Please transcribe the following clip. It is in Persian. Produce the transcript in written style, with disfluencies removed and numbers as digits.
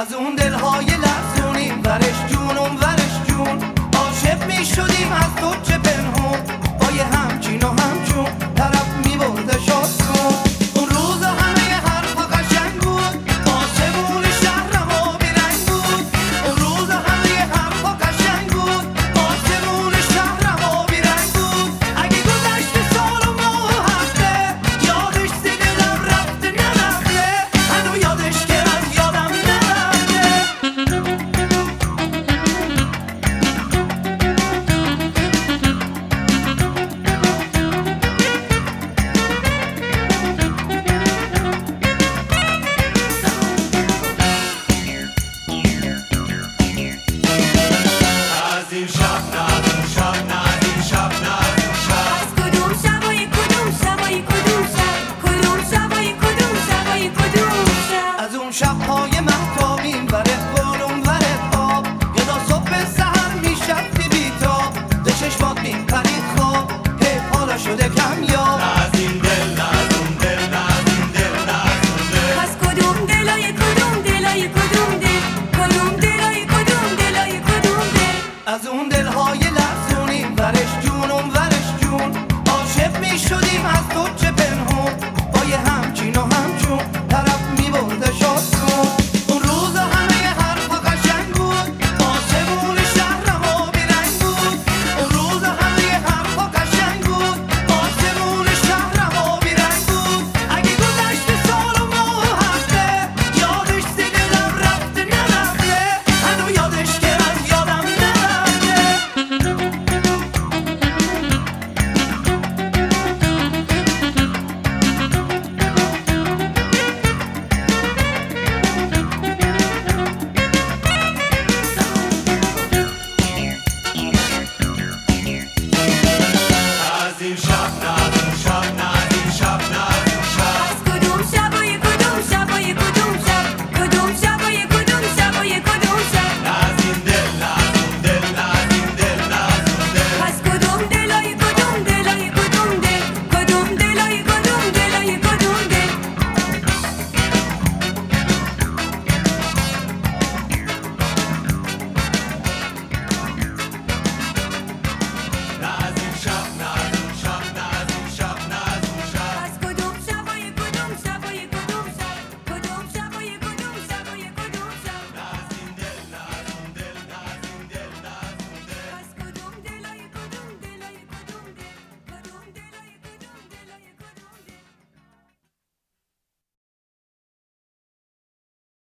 از اون دلهای لرزونیم ورش جون اون ورش جون، عاشق می شدیم از تو چه پنهون، با یه همچین و همچون طرف می برده شد کن. اون روز همه حرفا قشنگ بود، آسمون شهر ما بیرنگ بود. اون روز همه حرفا قشنگ بود، آسمون شهر ما بیرنگ بود. اگه گذشت سال و ماه و هفته، یادش ز دلم رفته نرفته، هنو یادش که از یادم نرفته. شب‌های مهتابیم وره بالون وره خواب، یه دا صبح سحر میشفتی بیتاب، به چشمات میپرید خواب، حیف حالا شده کمیاب. نه از این دل، نه از اون دل، نه از این دل، نه از اون دل. پس کدوم دلای کدوم دلای کدوم دل، کدوم دلای کدوم دلای کدوم دل. از اون دلهای